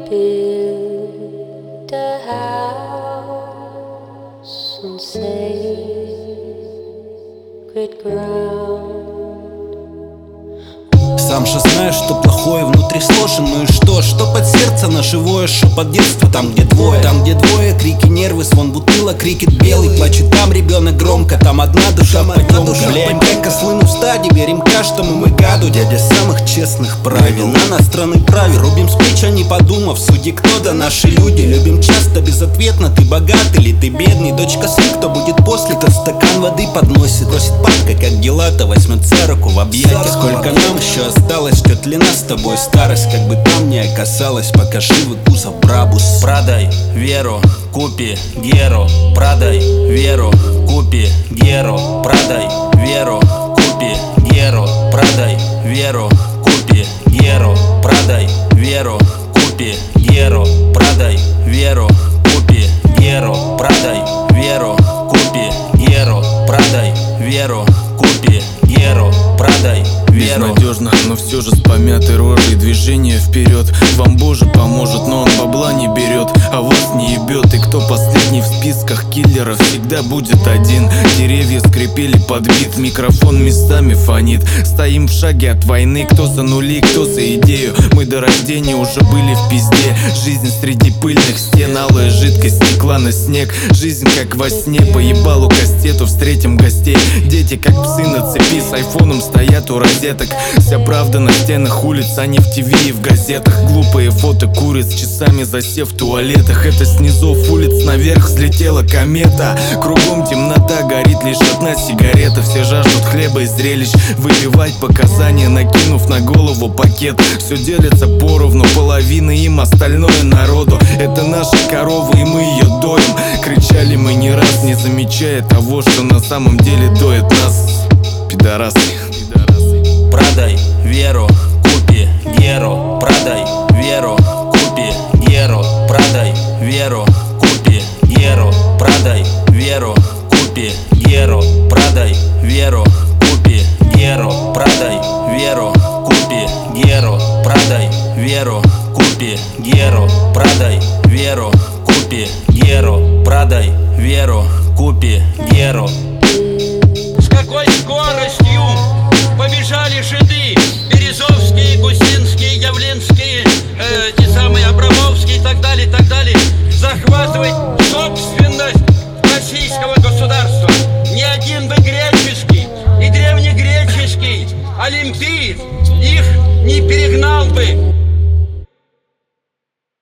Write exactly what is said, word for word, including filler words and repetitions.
Build a house on sacred ground. Сам же знаешь, что плохое внутри сложен. Ну и что, что под сердце нашивое, что под детство там, где двое. Там, где двое, крики, нервы, звон бутылок, крикет белый. Плачет там ребенок громко, там одна душа потемка. Влияем как ослы в стаде, верим каждому мы гаду. Дядя самых честных правил, на нас страны правил. Рубим спич, а не подумав, судьи кто да наши люди. Любим часто безответно, ты богат или ты бедный. Дочка сын, кто будет после, тот стакан воды подносит. Просит папка, как дела-то, возьмет за руку в объятия. Сколько нам еще осталось, ждет ли нас с тобой старость? Как бы там ни оказалось, пока живы кузов Брабус. Продай веру, купи геру. Продай веру, купи геру. Продай веру, купи геру. Продай веру, купи геру. Продай веру, купи геру. Продай веру, купи геру. Продай веру, купи геру. Продай веру, купи геру. Продай веру. Безнадежно, но все же с помятой рожей. Движение вперед, вам Боже поможет, но он бабла не берет, а вас не ебет. И кто последний в списках киллеров, всегда будет один. Деревья скрипели под бит, микрофон местами фонит. Стоим в шаге от войны, кто за нули, кто за идею. Мы до рождения уже были в пизде. Жизнь среди пыльных стен, алая жидкость стекла на снег. Жизнь как во сне, по ебалу кастету встретим гостей. Дети как псы на цепи с айфоном стоят у розеток. Вся правда на стенах улиц, а не в ТВ и в газетах. Глупые фото куриц, часами засев в туалетах. Это снизу улиц наверх взлетела комета. Кругом темнота, горит лишь одна сигарета. Все жаждут хлеба и зрелищ, выпивать показания, накинув на голову пакет. Все делится поровну, половина им, остальное народу. Это наша корова и мы ее доим. Кричали мы не раз, не замечая того, что на самом деле доет нас. Пидорасы. Продай веру, купи геру. Продай веру, купи геру. Продай веру, купи геру. Продай веру, купи геру. Продай веру, купи геру. Продай веру, купи геру. Продай веру, купи геру. Продай веру, купи геру. Продай веру, купи геру. С какой скоростью побежали жиды, Березовские, Гусинские, Явленские, э, те самые Абрамовские и так далее, и так далее, захватывать собственность российского государства. Ни один бы греческий и древнегреческий олимпиец их не перегнал бы.